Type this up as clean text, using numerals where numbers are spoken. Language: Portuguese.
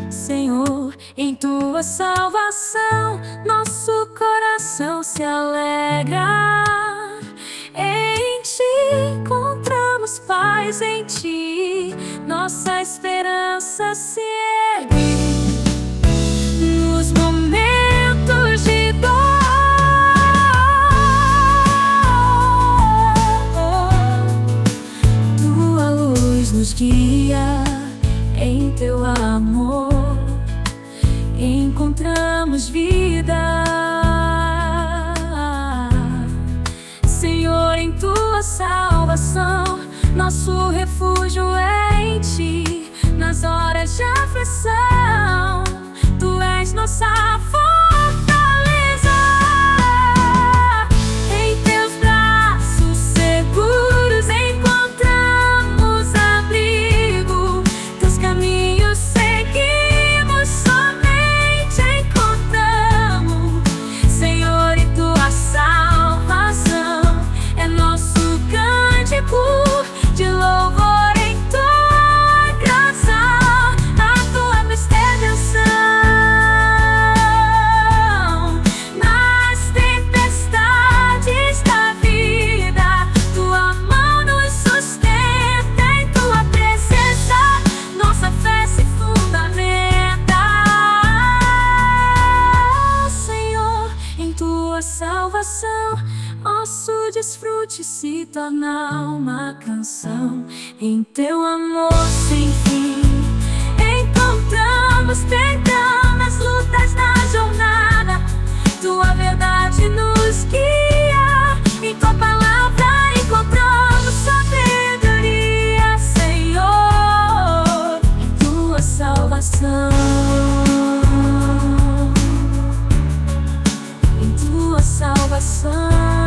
Senhor, em tua salvação, nosso coração se alegra. Em ti encontramos paz, em ti nossa esperança se ergue. Nos momentos de dor, tua luz nos guia. Em teu amor encontramos vida. Senhor, em tua salvação, nosso refúgio é em ti. Nas horas de aflição, tu és nossa fortaleza. Em teus braços seguros encontramos abrigo. Teus caminhos seguimos, somente encontramos. Senhor, em tua salvação é nosso cântico de louvor. Em tua graça, a tua intervenção. Nas tempestades da vida, tua mão nos sustenta. Em tua presença, nossa fé se fundamenta. Senhor, em tua salvação, nosso desfrute se torna uma canção. Em teu amor sem fim, encontramos perdão nas lutas da jornada. Tua verdade nos guia. Em tua palavra encontramos sabedoria, Senhor, em tua salvação. Em tua salvação.